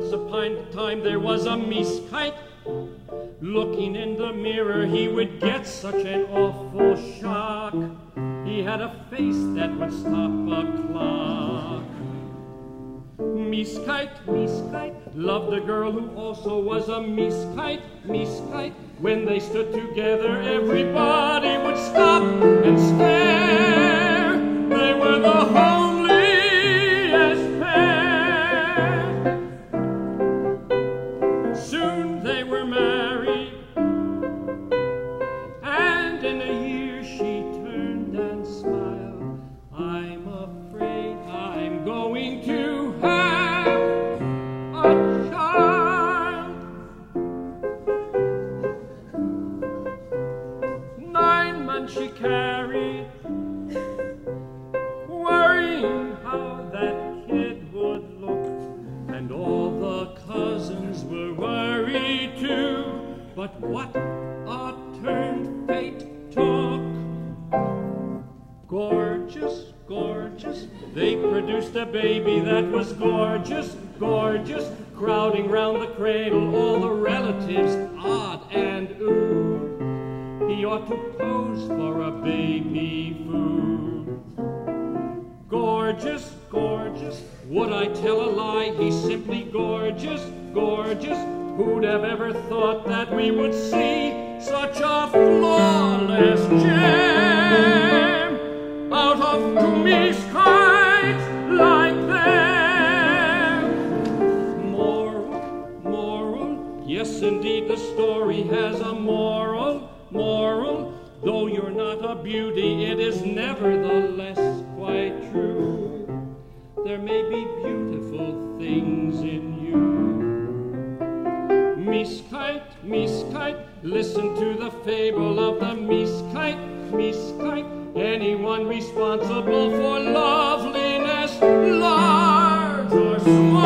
Once upon a time there was a meeskite. Looking in the mirror he would get such an awful shock. He had a face that would stop a clock. Meeskite, Meeskite, loved a girl who also was a meeskite, Meeskite. When they stood together, everybody would stop and stare. They were the homeliest pair. Soon they were married, and in a year she turned and smiled. I'm afraid I'm going to have a child. 9 months she carried, worrying how that kid would look, and all the cousins were worried too. But what a turn fate took. Gorgeous, gorgeous, they produced a baby that was gorgeous, gorgeous. Crowding round the cradle, all the relatives, odd and ooh. He ought to pose for a baby food. Gorgeous, gorgeous, would I tell a lie? He's simply gorgeous, gorgeous. Who'd have ever thought that we would see such a flawless gem out of meeskites like them? Moral, moral, yes indeed the story has a moral, moral. Though you're not a beauty, it is nevertheless quite true. There may be beautiful things in you. Meeskite, Meeskite, listen to the fable of the Meeskite, Meeskite. Anyone responsible for loveliness, large or small,